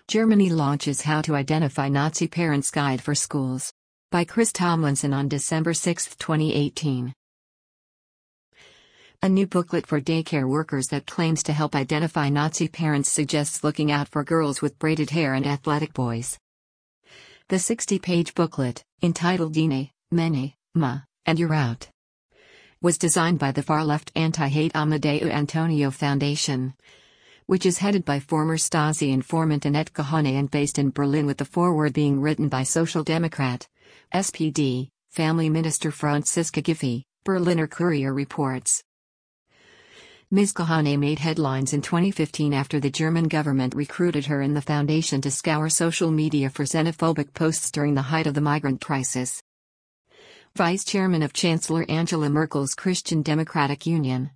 Germany launches How to Identify Nazi Parents Guide for Schools. By Chris Tomlinson on December 6, 2018. A new booklet for daycare workers that claims to help identify Nazi parents suggests looking out for girls with braided hair and athletic boys. The 60-page booklet, entitled Dine, Mene, Ma, and You're Out, was designed by the far-left anti-hate Amadeu Antonio Foundation, which is headed by former Stasi informant Annette Kahane and based in Berlin, with the foreword being written by Social Democrat, SPD, Family Minister Franziska Giffey, Berliner Courier reports. Ms. Kahane made headlines in 2015 after the German government recruited her and the foundation to scour social media for xenophobic posts during the height of the migrant crisis. Vice Chairman of Chancellor Angela Merkel's Christian Democratic Union,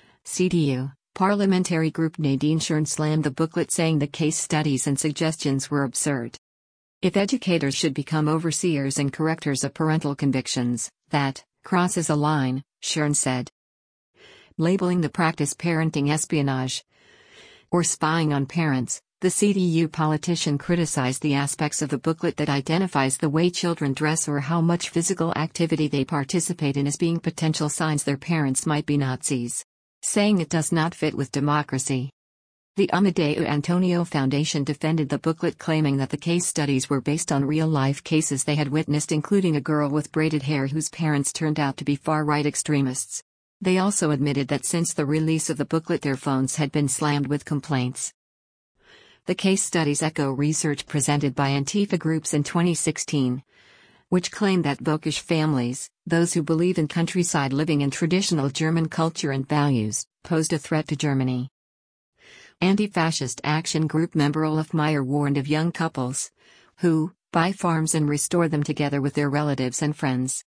CDU, parliamentary group Nadine Schern slammed the booklet, saying the case studies and suggestions were absurd. If educators should become overseers and correctors of parental convictions, that crosses a line, Schern said. Labeling the practice parenting espionage or spying on parents, the CDU politician criticized the aspects of the booklet that identifies the way children dress or how much physical activity they participate in as being potential signs their parents might be Nazis, saying it does not fit with democracy. The Amadeu Antonio Foundation defended the booklet, claiming that the case studies were based on real-life cases they had witnessed, including a girl with braided hair whose parents turned out to be far-right extremists. They also admitted that since the release of the booklet their phones had been slammed with complaints. The case studies echo research presented by Antifa groups in 2016, which claimed that Völkisch families, those who believe in countryside living and traditional German culture and values, posed a threat to Germany. Anti-fascist action group member Olaf Meyer warned of young couples who buy farms and restore them together with their relatives and friends.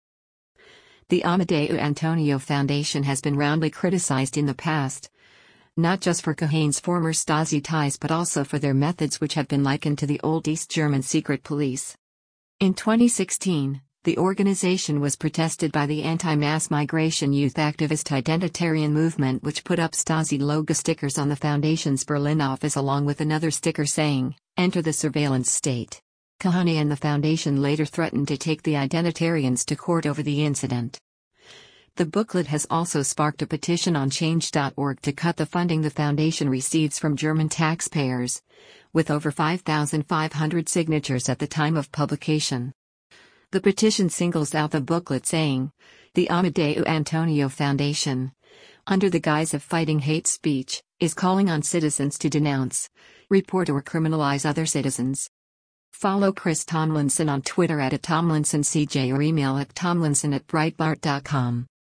The Amadeu Antonio Foundation has been roundly criticized in the past, not just for Kahane's former Stasi ties but also for their methods, which have been likened to the old East German secret police. In 2016, the organization was protested by the anti-mass migration youth activist Identitarian Movement, which put up Stasi logo stickers on the foundation's Berlin office along with another sticker saying, "Enter the surveillance state." Kahane and the foundation later threatened to take the Identitarians to court over the incident. The booklet has also sparked a petition on Change.org to cut the funding the foundation receives from German taxpayers, with over 5,500 signatures at the time of publication. The petition singles out the booklet, saying, "The Amadeu Antonio Foundation, under the guise of fighting hate speech, is calling on citizens to denounce, report or criminalize other citizens." Follow Chris Tomlinson on Twitter @TomlinsonCJ or email at tomlinson@breitbart.com.